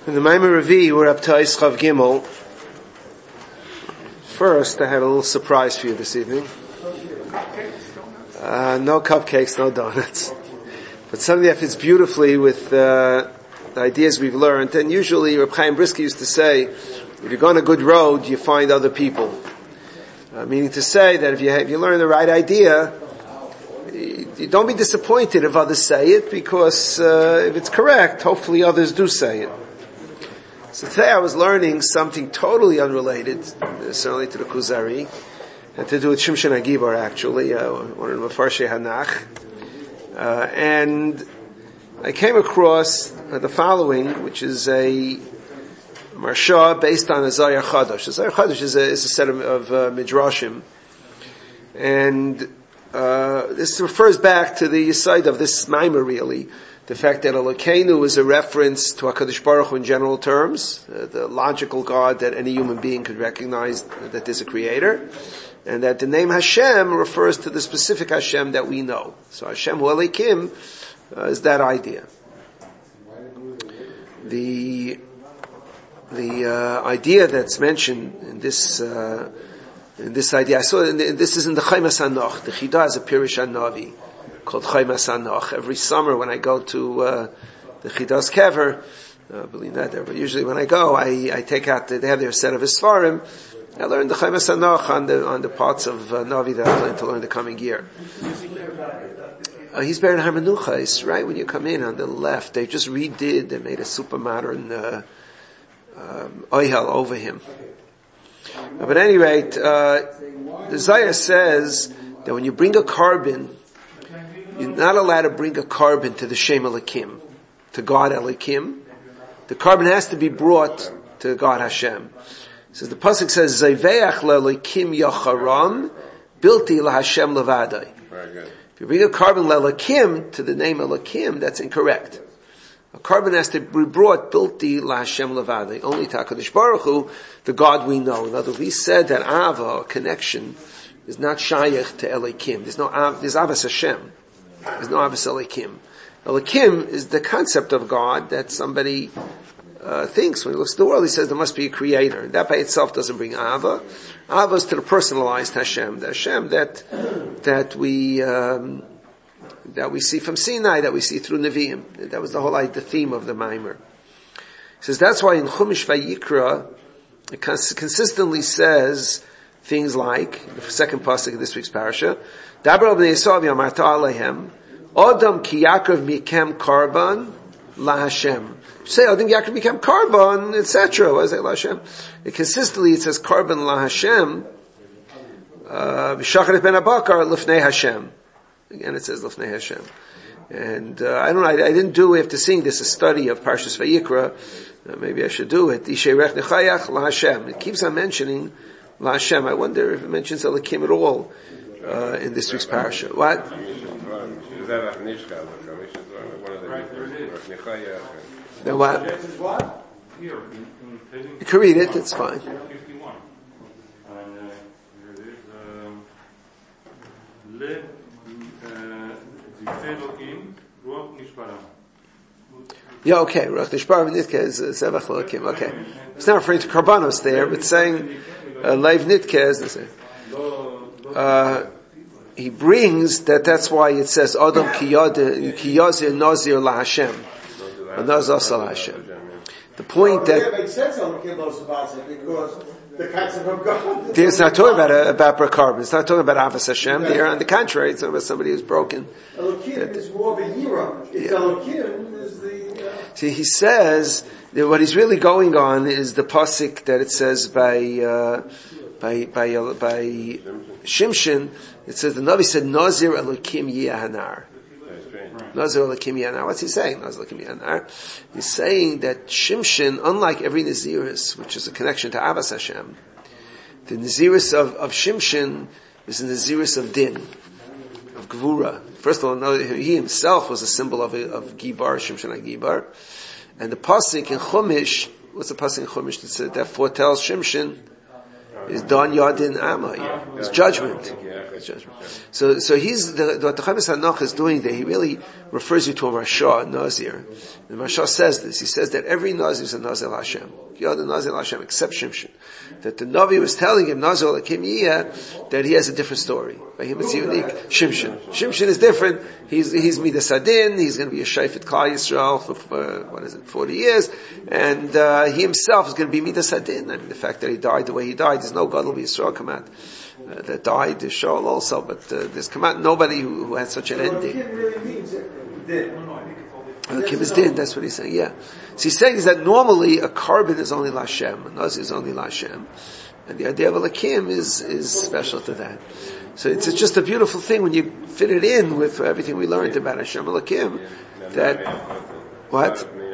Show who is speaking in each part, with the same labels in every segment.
Speaker 1: In the Maimar Revi, we're up to Eis Chav Gimel. First, I have a little surprise for you this evening. No cupcakes, no donuts. But something that fits beautifully with the ideas we've learned. And usually, Reb Chaim Brisker used to say, if you go on a good road, you find other people. Meaning to say that if you learn the right idea, you don't be disappointed if others say it, because if it's correct, hopefully others do say it. So today I was learning something totally unrelated, certainly to the Kuzari, and to do with Shimshon HaGibar actually, one of the Mefarshei Hanach. And I came across the following, which is a Marsha based on a Zohar Chadash. The Zohar Chadash is a set of Midrashim. And this refers back to the side of this Maimar really. The fact that Elokeinu is a reference to HaKadosh Baruch Hu in general terms, the logical God that any human being could recognize that there's a creator, and that the name Hashem refers to the specific Hashem that we know. So Hashem Hu Elokim is that idea. The idea that's mentioned in this idea, I saw this is in the Chaimas Hanoch. The Chidah is a Pirish Hanavi called Chaimas Hanoch. Every summer when I go to the Chidas Kever, believe that there, but usually when I go, I take out, they have their set of Isfarim. I learn the Chaimas Hanoch on the parts of Navi that I plan to learn the coming year. He's buried in Har Menucha. It's right when you come in on the left. They just redid, they made a super modern oihel over him. But at any rate, the Zohar says that when you bring a carbon, you're not allowed to bring a carbon to the Shem Elokim, to God Elokim. The carbon has to be brought to God Hashem. So the pasuk says, "Zayveach le'Elokim yacharam, bilti laHashem levadai." If you bring a carbon le'Elokim to the name Elokim, that's incorrect. A carbon has to be brought bilti laHashem levadai, only to HaKadosh Baruch Hu, the God we know. In other words, we said that Ava, connection, is not shayach to Elokim. There's Avas Hashem. There's no Avas Elokim. Elokim is the concept of God that somebody thinks when he looks at the world. He says there must be a creator. That by itself doesn't bring Ava. Ava is to the personalized Hashem, the Hashem that we see from Sinai, that we see through Nevi'im. That was the theme of the Maimer. He says that's why in Chumash Vayikra it consistently says things like the second pasuk of this week's parasha. Dabra b'nei Esav yamarta alehem, Adam ki Yaakov mikem karban la Hashem. Say Adam Yaakov mikem karban, etc. What is it la Hashem? Consistently it says karban la Hashem. V'shachar ben Abakar lifnei Hashem. Again it says lifnei Hashem. And I didn't do after seeing this a study of Parshas Vayikra. Maybe I should do it. Ishay rech nechayach la Hashem. It keeps on mentioning la Hashem. I wonder if it mentions Elokim at all in this week's parasha. What? Then what? You can read it. It's fine. Yeah, okay. Ruach Nishbar Nitka is Zevach Elokim. Okay. It's not referring to Karbanos there, but saying Leiv Nitka is the same. He brings that's why it says Adam Kiyazir Nazir La Hashem. Nazar La Hashem. The point that
Speaker 2: it makes sense on because the concept of God.
Speaker 1: It's not talking about carbon. It's not talking about Avos Hashem. There, on the contrary, it's talking about somebody who's broken.
Speaker 2: Elokim is more of a hero. Elokim is the.
Speaker 1: See, he says that what he's really going on is the pasuk that it says by Shimshon. It says the Navi said Nazir Elokim Yehanar. Nazir Elokim Yehanar. What's he saying? Nazir Elokim Yehanar. He's saying that Shimshon, unlike every Naziris, which is a connection to Avos Hashem, the Naziris of Shimshon is a Naziris of Din, of Gvura. First of all, he himself was a symbol of Gibar, Shimshon HaGibar. And the pasuk in Chumash, what's the pasuk in Chumash that foretells Shimshon? is Don Yadin Amma. It's judgment. It's judgment. So he's, what the Chavis HaNoch is doing there, he really refers you to a Rasha, Nazir. The Rasha says this. He says that every Nazir is a Nazir Hashem. Yad Nazir Hashem, except Shimshon. That the Navi was telling him, Nazir Lakim Yiyah, that he has a different story. By him it's unique. Shimshon. Shimshon is different. He's Midas Adin, he's going to be a Shayfet Klal Yisrael for, 40 years, and, he himself is going to be Midas Adin. I mean, the fact that he died the way he died, there's no Gadol Yisrael come out. That died, there's Shaul also, but, there's come out nobody who had such an ending.
Speaker 2: Kim really means din.
Speaker 1: Kim is din, that's what he's saying, yeah. So he's saying is that normally a carbon is only Lashem, a Nazir is only Lashem, and the idea of a Lakim is special to that. So it's just a beautiful thing when you fit it in with everything we learned about Hashem Lakim, that, what?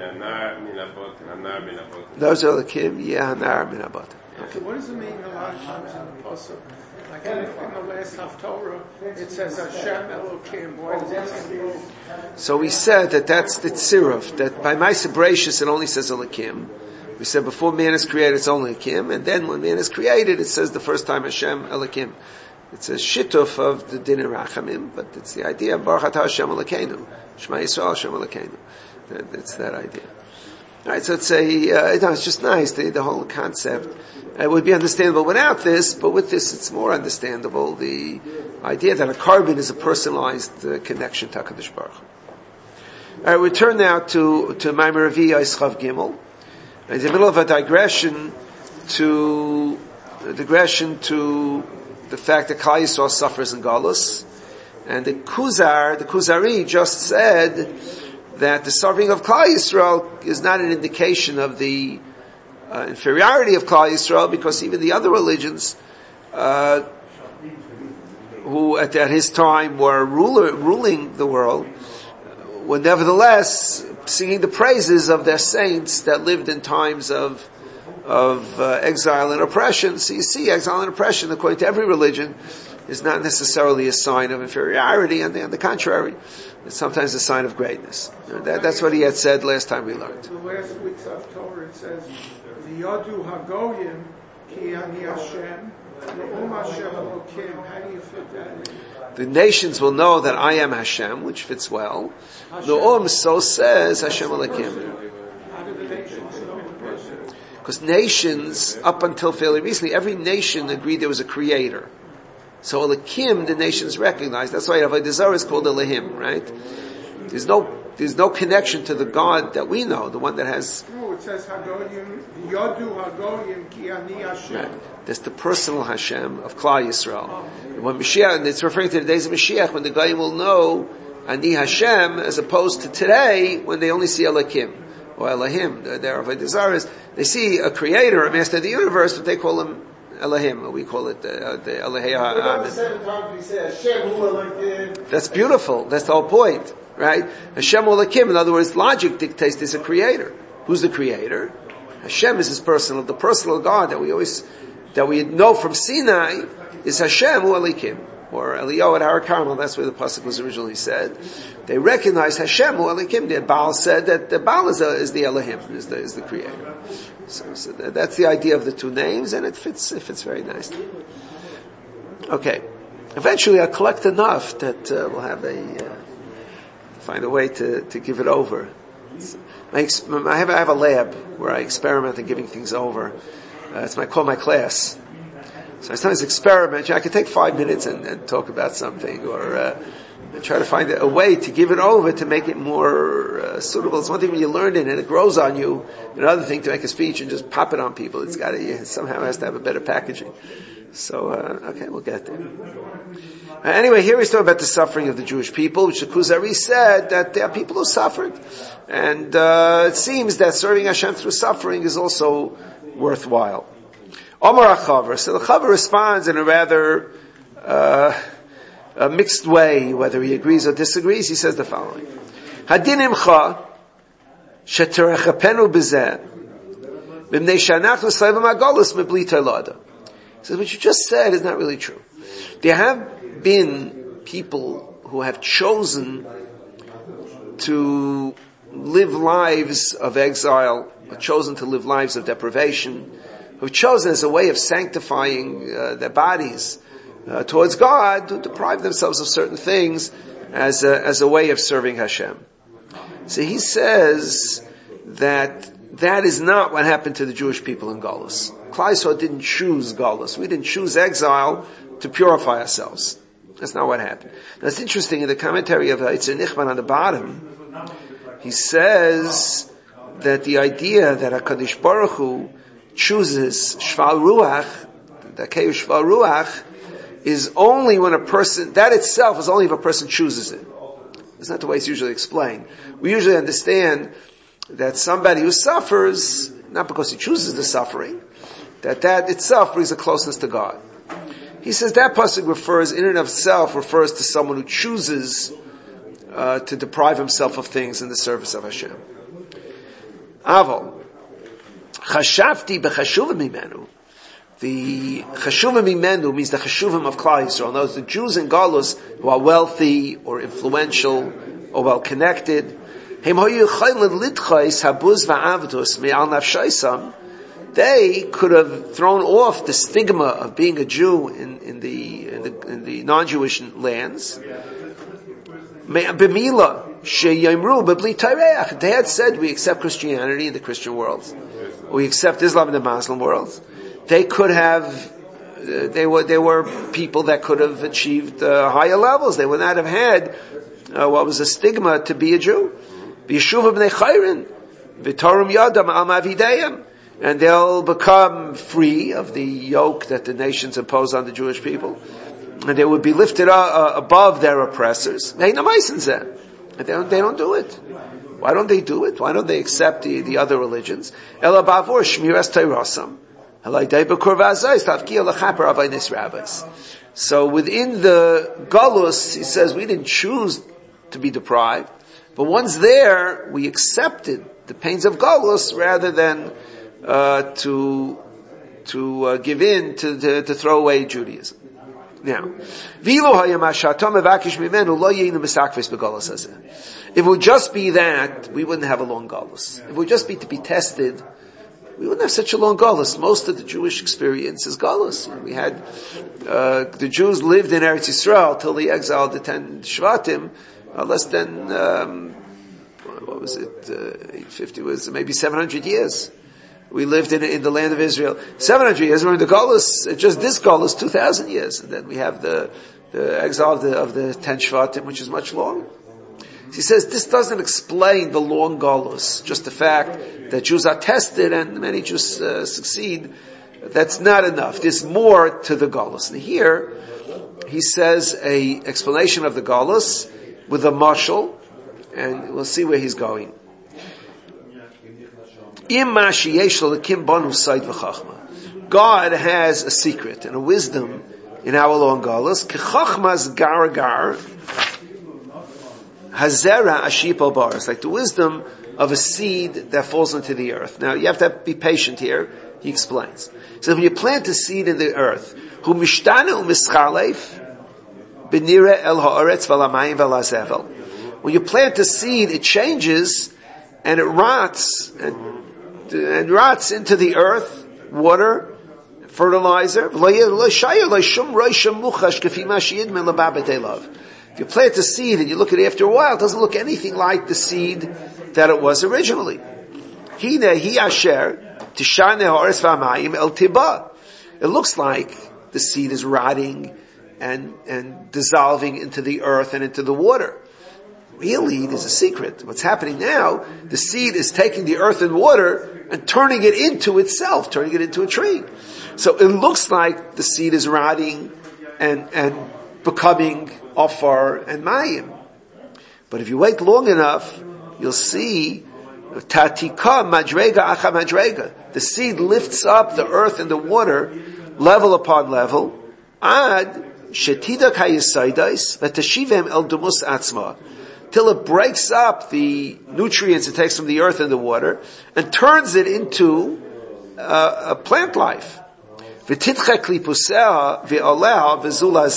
Speaker 1: Those are Lakim, yeah, Nar Min Abot.
Speaker 3: So what does it mean a lot of times in the Pasuk? Like in the last Haftorah, it says Hashem Elokim. Why does it say?
Speaker 1: So we said that's the tziruf, that by Ma'aseh Bereishis it only says Elokim. We said before man is created it's only Elokim, and then when man is created it says the first time Hashem Elokim. It's a shituf of the Din Rachamim, but it's the idea of Baruch Atah Hashem Elokeinu, Shema Yisrael Hashem Elokeinu. It's that idea. Alright, so it's it's just nice, the whole concept. It would be understandable without this, but with this it's more understandable, the idea that a carbon is a personalized connection to HaKadosh Baruch Hu. Alright, we turn now to Maimer Revi Yischav Gimel. In the middle of a digression to the fact that Klal Yisrael suffers in Galus, and the Kuzari just said that the suffering of Klal Yisrael is not an indication of the inferiority of Klal Yisrael, because even the other religions, who at his time were ruling the world, were nevertheless singing the praises of their saints that lived in times of exile and oppression. So you see, exile and oppression, according to every religion, is not necessarily a sign of inferiority, and on the contrary, it's sometimes a sign of greatness. That's what he had said last time we learned.
Speaker 3: The last week's Haftorah, it says, V'yadu hagoyim ki ani Hashem, L'um Hashem Elokim. How do you fit that in?
Speaker 1: The nations will know that I am Hashem, which fits well. L'um, so says Hashem Elokim.
Speaker 3: How do the nations know the person?
Speaker 1: Because nations, up until fairly recently, every nation agreed there was a creator. So Elokim, the nations recognize. That's why Avodah Zarah is called Elohim, right? There's no connection to the God that we know, the one that has.
Speaker 3: No, it says Hagoyim, Yodu Hagoyim ki ani Hashem.
Speaker 1: Right. That's the personal Hashem of Klal Yisrael. And when Mashiach, and it's referring to the days of Mashiach, when the Goyim will know Ani Hashem, as opposed to today, when they only see Elokim or Elohim. They're Avodah Zarah. They see a creator, a master of the universe, but they call him Elohim, or we call it the Elohei HaAmin. That's beautiful. That's the whole point, right? Hashem Elokim. In other words, logic dictates there's a creator. Who's the creator? Hashem is the personal God that we know from Sinai is Hashem Elokim, or Eliyahu at Har Carmel. That's where the pasuk was originally said. They recognize Hashem Elokim. The Baal said that the Baal is the Elohim, is the creator. So that's the idea of the two names, and it fits very nicely. Okay. Eventually I'll collect enough that we'll have find a way to give it over. I have a lab where I experiment in giving things over. It's my class. So I sometimes experiment. I could take 5 minutes and talk about something, or try to find a way to give it over to make it more suitable. It's one thing when you learn it and it grows on you. Another thing to make a speech and just pop it on people. It somehow has to have a better packaging. So, okay, we'll get there. Anyway, here he's talking about the suffering of the Jewish people, which the Kuzari said that there are people who suffered. And it seems that serving Hashem through suffering is also worthwhile. Omar HaChavar. So the Chavar responds in a rather a mixed way, whether he agrees or disagrees. He says the following: Hadinimcha sheterechapenu b'zeh b'mnei she'anachnu slavim hagolus mebli toilada. He says what you just said is not really true. There have been people who have chosen to live lives of exile, or chosen to live lives of deprivation, who've chosen as a way of sanctifying their bodies towards God to deprive themselves of certain things as a way of serving Hashem. So he says that is not what happened to the Jewish people in Galus. Klal Yisrael didn't choose Galus. We didn't choose exile to purify ourselves. That's not what happened. Now it's interesting, in the commentary of Yitzhak Nichman on the bottom, he says that the idea that HaKadosh Baruch Hu chooses Shval Ruach, the Kei Shval Ruach, is only when a person, that itself is only if a person chooses it. That's not the way it's usually explained. We usually understand that somebody who suffers, not because he chooses the suffering, that itself brings a closeness to God. He says that pasuk refers, in and of itself, refers to someone who chooses to deprive himself of things in the service of Hashem. Aval, chashavti b'chashuvim mimenu. The chashuvim mimenu means the chashuvim of Klal Yisrael. In other words, the Jews in Galus who are wealthy or influential or well connected, they could have thrown off the stigma of being a Jew in the non-Jewish lands. They had said, we accept Christianity in the Christian world, we accept Islam in the Muslim world. They could have, they were people that could have achieved higher levels. They would not have had what was a stigma to be a Jew. And they'll become free of the yoke that the nations impose on the Jewish people. And they would be lifted above their oppressors. They don't do it. Why don't they do it? Why don't they accept the other religions? So within the Galus, he says, we didn't choose to be deprived, but once there, we accepted the pains of Galus rather than to give in to throw away Judaism. Now, if it would just be that, we wouldn't have a long Galus. If it would just be to be tested, we wouldn't have such a long Galus. Most of the Jewish experience is Galus. We had, the Jews lived in Eretz Yisrael till they exiled the 10 Shvatim, less than, 850 was maybe 700 years. We lived in the land of Israel 700 years. We're in the Galus, just this Galus, 2,000 years. And then we have the exile of the 10 Shvatim, which is much longer. He says this doesn't explain the long Galus, just the fact that Jews are tested and many Jews succeed. That's not enough. There's more to the Galus. And here, he says a explanation of the Galus with a mashal, and we'll see where he's going. God has a secret and a wisdom in our long Galus. Kechachmas gar hazera ashipal baris, like the wisdom of a seed that falls into the earth. Now you have to be patient here. He explains. So when you plant a seed in the earth, hu mishtana u'mischalef b'nira el haaretz v'lamayim v'lazevel. When you plant a seed, it changes and it rots and rots into the earth, water, fertilizer. If you plant a seed and you look at it after a while, it doesn't look anything like the seed that it was originally. It looks like the seed is rotting and dissolving into the earth and into the water. Really, there's a secret. What's happening now, the seed is taking the earth and water and turning it into itself, turning it into a tree. So it looks like the seed is rotting and becoming Ofar and Mayim. But if you wait long enough, you'll see Tatika Madrega Acha Madrega. The seed lifts up the earth and the water, level upon level, Ad Shetida Kayisaidais Vatashivem El Dumus Atzma, till it breaks up the nutrients it takes from the earth and the water and turns it into a plant life.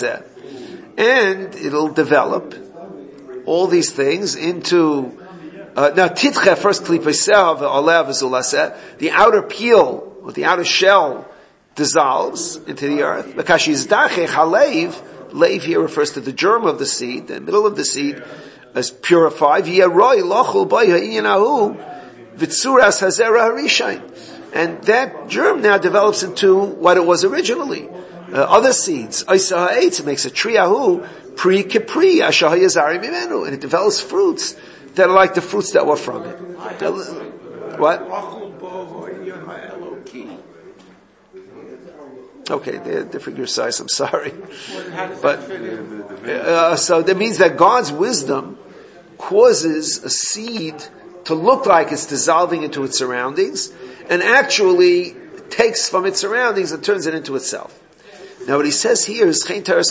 Speaker 1: And it'll develop all these things into Now, titche, first klipeseh ve'olev v'zulaseh, the outer peel, or the outer shell, dissolves into the earth. Because yizdachech haleiv, leiv here refers to the germ of the seed, the middle of the seed is purified. V'yaroi lochul boi ha'inyahu v'tzuras hazera harishain. And that germ now develops into what it was originally. Other seeds. Isa ha'etz, it makes a triyahu, pri kipri, asha ha'yazari mimenu, and it develops fruits that are like the fruits that were from it. What? Okay, they're different your size, I'm sorry. But, so that means that God's wisdom causes a seed to look like it's dissolving into its surroundings, and actually takes from its surroundings and turns it into itself. Now what he says here is, he says,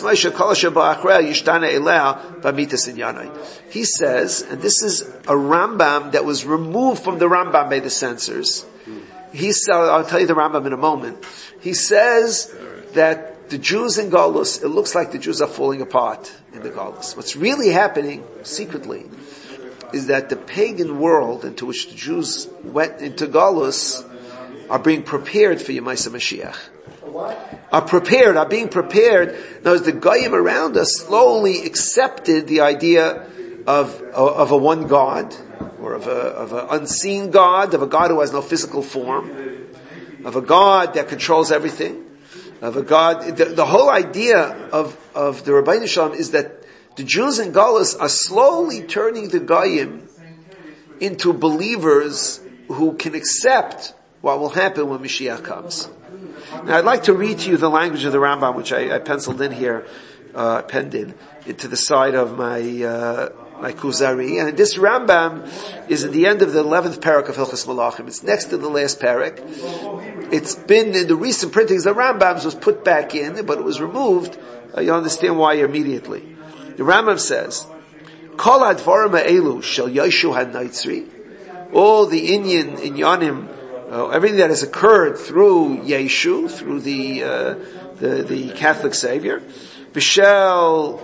Speaker 1: and this is a Rambam that was removed from the Rambam by the censors. He said, I'll tell you the Rambam in a moment. He says that the Jews in Golus, it looks like the Jews are falling apart in the Golus. What's really happening, secretly, is that the pagan world into which the Jews went into Golus are being prepared for Yemaisa Mashiach. Are being prepared. Now, the Goyim around us slowly accepted the idea of a one God, or of an unseen God, of a God who has no physical form, of a God that controls everything, of a God. The whole idea of the Rabbeinu Shalom is that the Jews in Galus are slowly turning the Goyim into believers who can accept what will happen when Mashiach comes. Now, I'd like to read to you the language of the Rambam, which I penciled in here, penned in, into the side of my Kuzari. And this Rambam is at the end of the 11th parak of Hilchos Malachim. It's next to the last parak. It's been in the recent printings, the Rambam's was put back in, but it was removed. You'll understand why immediately. The Rambam says, Kol advarim ha'elu shel Yoshu ha'Naitzri, all the Inyanim, everything that has occurred through Yeshu, through the Catholic Savior, B'shel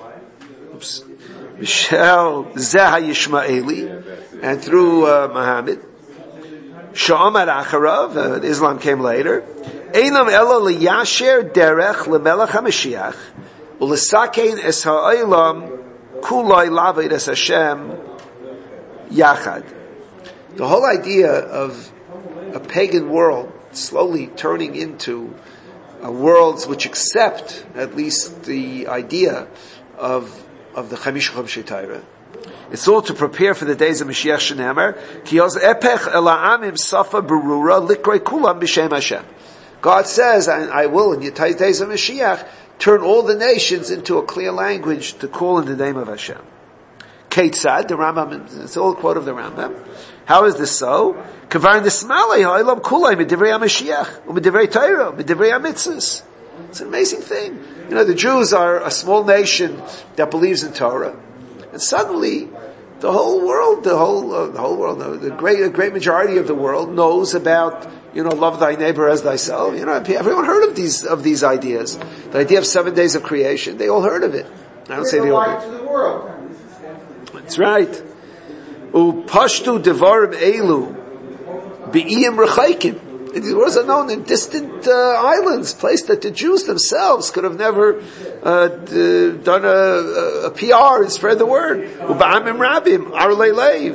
Speaker 1: Zeha Yishmaeli, and through Muhammad, Sha'amad Acharav, Islam came later, Einam Ela liyasher derech lemelech HaMashiach, u'lesakein es ha'olam kuloi laved es Hashem yachad. The whole idea of a pagan world slowly turning into worlds which accept at least the idea of the Chamish Chomshei Torah. It's all to prepare for the days of Mashiach Shenemer. Ki yoz epech el ha'amim safa berura likrei kulam b'shem Hashem. God says, I will in the days of Mashiach turn all the nations into a clear language to call in the name of Hashem. Keitzad, the Rambam, it's all a quote of the Rambam. How is this so? Kavar nismalei ha'olam kulay midivrei HaMashiach u'midivrei Torah u'midivrei HaMitzvos. It's an amazing thing. You know, the Jews are a small nation that believes in Torah, and suddenly the whole world, the great majority of the world knows about, love thy neighbor as thyself. Everyone heard of these ideas. The idea of 7 days of creation, they all heard of it. I don't say they all
Speaker 2: to the world.
Speaker 1: That's right. Upashtu devarim elu be'iyim rechaikim. These words are known in distant islands, place that the Jews themselves could have never done a PR and spread the word. Uba'amim rabim arlei leiv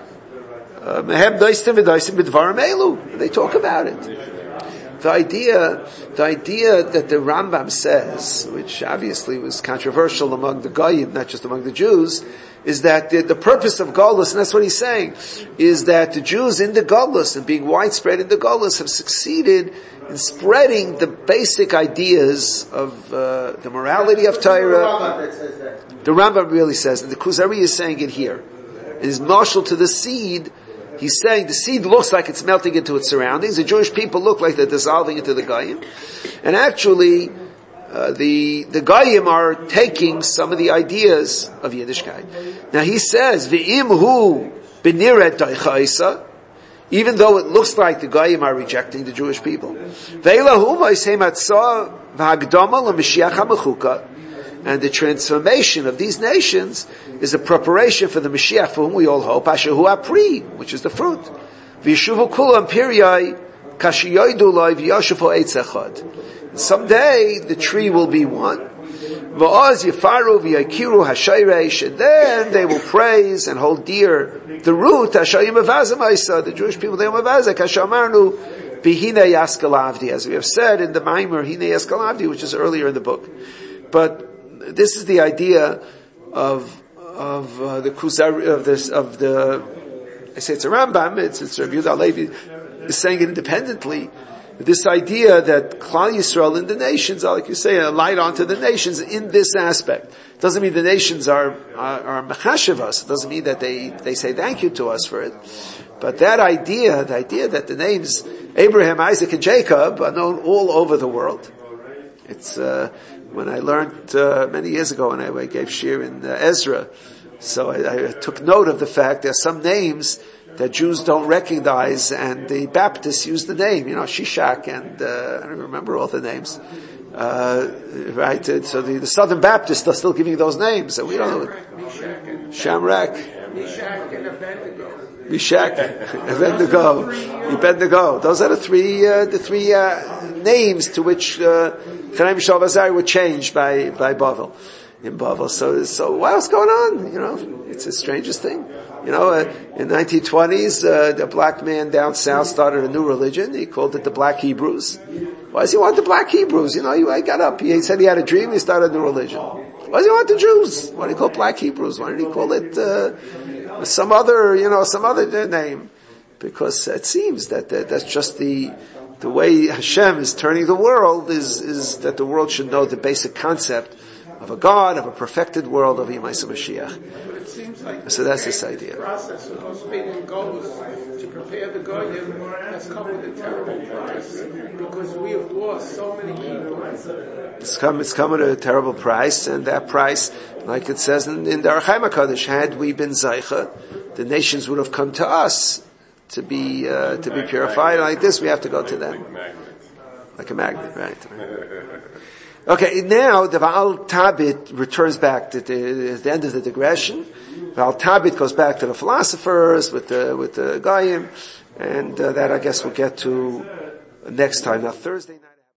Speaker 1: mehem doistim v'doistim b'dvarim elu. They talk about it. The idea that the Rambam says, which obviously was controversial among the Goyim, not just among the Jews, is that the purpose of Golus, and that's what he's saying, is that the Jews in the Golus and being widespread in the Golus have succeeded in spreading the basic ideas of the morality of Torah. The Rambam really says, and the Kuzari is saying it here. It is marshal to the seed. He's saying the seed looks like it's melting into its surroundings. The Jewish people look like they're dissolving into the Goyim. And actually, the Goyim are taking some of the ideas of Yiddishkeit. Now he says, V'im hu b'niret daichaisa, even though it looks like the Goyim are rejecting the Jewish people. Ve'ila hu ma'isei matzah v'hagdama l'Mashiach ha'mechuka, And the transformation of these nations is a preparation for the Mashiach, for whom we all hope, Ashehu Apri, which is the fruit. V'yeshuvu kulam piryai, kashiyoidu loy v'yoshefu eitz echad. Someday, the tree will be one. V'oz yifaru v'yakiru hashayreish, and then they will praise and hold dear the root, hashayim avazim aisa, the Jewish people, they avazak, hashamarnu, v'hine yaskalavdi, as we have said in the Maimer, hine yaskalavdi, which is earlier in the book. But this is the idea of the Kuzari, of the, I say it's a Rambam, it's Rabbi Yehuda Halevi is saying it independently. This idea that Klal Yisrael in the nations are, like you say, a light onto the nations in this aspect. It doesn't mean the nations are mechashev us. It doesn't mean that they say thank you to us for it. But that idea, the idea that the names Abraham, Isaac, and Jacob are known all over the world. It's, when I learned, many years ago when I gave shir in Ezra, so I took note of the fact there are some names that Jews don't recognize, and the Baptists use the name, Shishak, and I don't remember all the names. Right? So the Southern Baptists are still giving those names, so we don't know. Shamrak. Meshach, Abednego. Those are the three names to which Chaim Mishael Azari were changed by Bavel. In Bavel. So what's going on? It's the strangest thing. In the 1920s, the black man down south started a new religion. He called it the Black Hebrews. Why does he want the Black Hebrews? He got up. He said he had a dream. He started a new religion. Why does he want the Jews? Why did he call it Black Hebrews? Why did he call it some other name? Because it seems that that's just the way Hashem is turning the world is that the world should know the basic concept of a God, of a perfected world, of Yemaisa Mashiach. So that's this idea.
Speaker 3: The process of those big goals to prepare the Goyim has come with a terrible price because we have lost so many people.
Speaker 1: It's come at a terrible price, and that price, like it says in the Archaim HaKadosh, had we been Zaycha, the nations would have come to us to be purified. Like this, we have to go to them. Like a magnet, right? Okay, now the Baal Tabit returns back to the end of the digression. Baal Tabit goes back to the philosophers with the Goyim, and that I guess we'll get to next time. Now Thursday night.